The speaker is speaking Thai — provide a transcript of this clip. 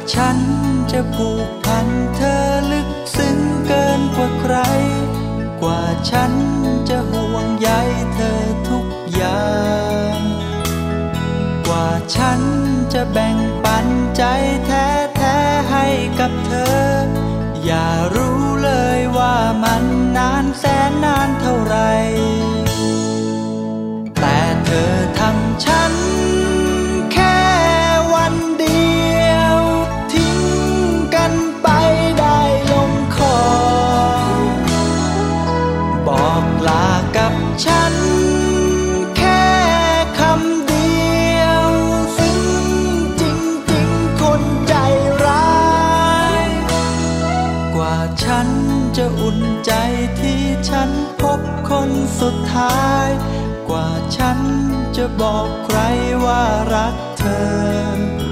ฉันจะผูกพันเธอลึกซึ้งเกินกว่าใครกว่าฉันจะห่วงใยเธอทุกอย่างกว่าฉันจะแบ่งปันใจแท้ๆให้กับเธออย่ารู้เลยว่ามันนานแสนนานเท่าไรแต่เธอทำฉันแค่วันเดียวทิ้งกันไปได้ลงคอบอกลากับฉันแค่คำเดียวซึ่งจริงๆคนใจร้ายกว่าฉันจะอุ่นใจที่ฉันพบคนสุดท้ายกว่าฉันจะบอกใครว่ารักเธอ